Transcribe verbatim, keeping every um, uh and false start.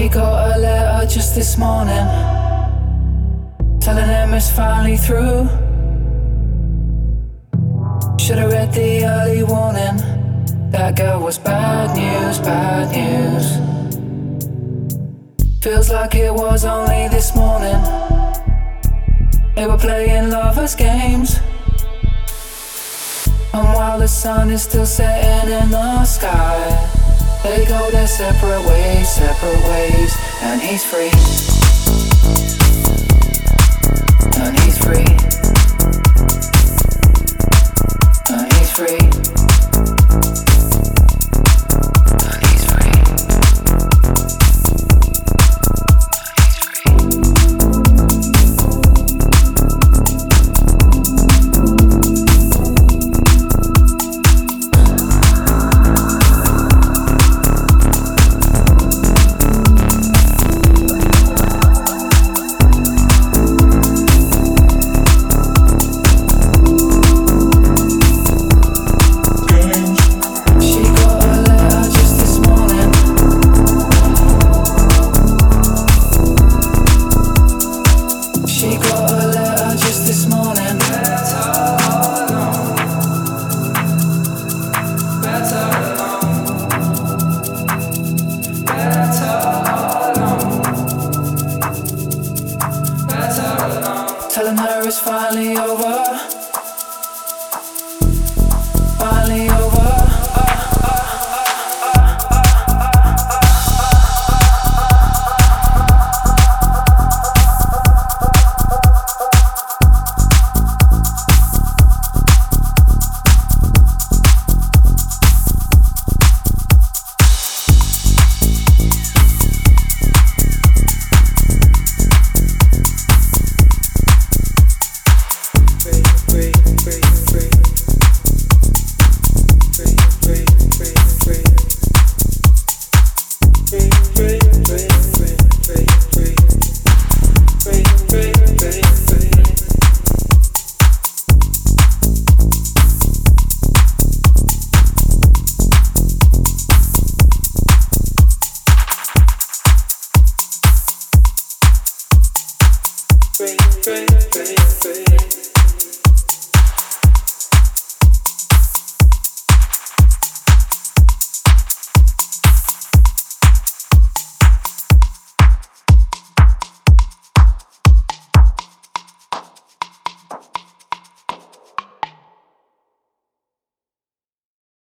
got a letter just this morning telling him it's finally through. Should've read the early warning. That girl was bad news, bad news. Feels like it was only this morning they were playing lovers' games. And while the sun is still setting in the sky, they go their separate ways, separate ways. And he's free. And he's free. And he's free. And he's free. Telling her it's finally over. Finally over. Free, free, free, free.